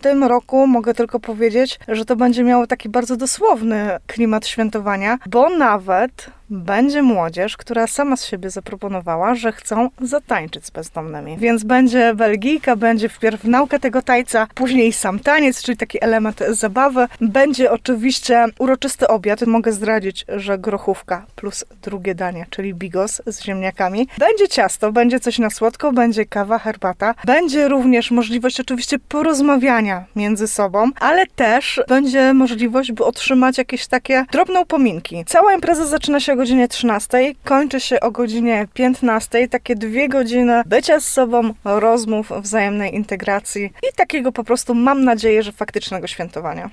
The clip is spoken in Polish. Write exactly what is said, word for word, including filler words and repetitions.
tym roku mogę tylko powiedzieć, że to będzie miało taki bardzo dosłowny klimat świętowania, bo nawet będzie młodzież, która sama z siebie zaproponowała, że chcą zatańczyć z bezdomnymi. Więc będzie Belgijka, będzie wpierw nauka tego tańca, później sam taniec, czyli taki element zabawy. Będzie oczywiście uroczysty obiad. Mogę zdradzić, że grochówka plus drugie danie, czyli bigos z ziemniakami. Będzie ciasto, będzie coś na słodko, będzie kawa, herbata. Będzie również możliwość oczywiście porozmawiania między sobą, ale też będzie możliwość, by otrzymać jakieś takie drobne upominki. Cała impreza zaczyna się o godzinie trzynastej, kończy się o godzinie piętnastej. Takie dwie godziny bycia z sobą, rozmów, wzajemnej integracji i takiego po prostu, mam nadzieję, że faktycznego świętowania.